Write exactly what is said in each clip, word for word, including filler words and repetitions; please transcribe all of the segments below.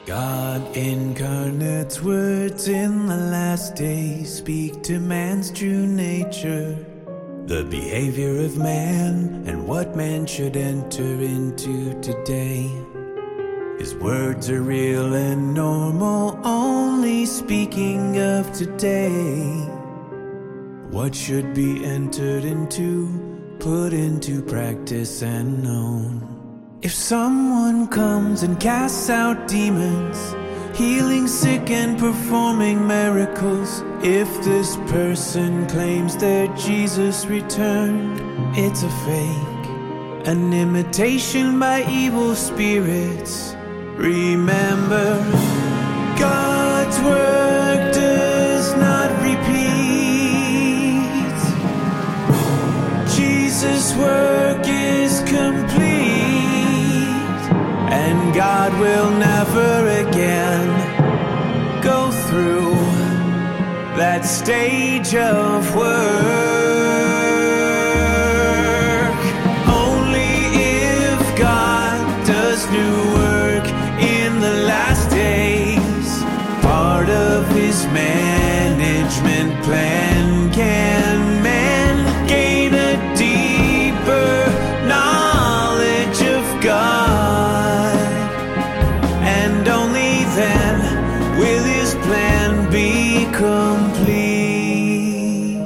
God incarnate's words in the last days speak to man's true nature, the behavior of man and what man should enter into today. His words are real and normal, only speaking of today. What should be entered into, put into practice and known. If someone comes and casts out demons, healing sick and performing miracles, if this person claims that Jesus returned, it's a fake, an imitation by evil spirits. Remember, God's work does not repeat. Jesus' work is complete, and God will never again go through that stage of work. Only if God does new work in the last days, part of His management plan, can man gain a deeper knowledge of God. Will His plan be complete?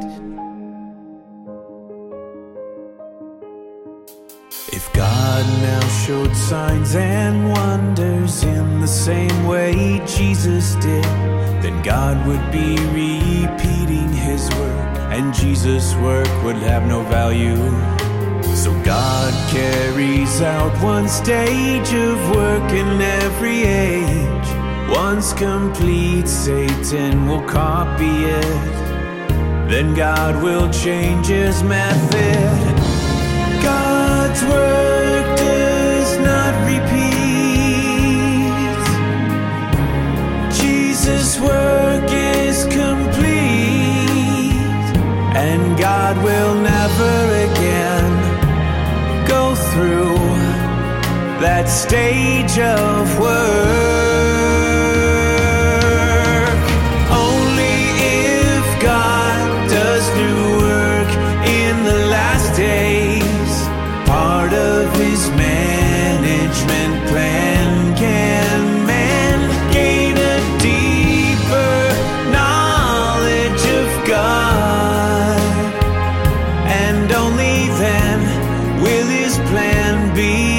If God now showed signs and wonders in the same way Jesus did, then God would be repeating His work, and Jesus' work would have no value. So God carries out one stage of work in every age. Once complete, Satan will copy it. Then God will change His method. God's work does not repeat. Jesus' work is complete, and God will never again go through that stage of work. Part of His management plan, can man gain a deeper knowledge of God, and only then will His plan be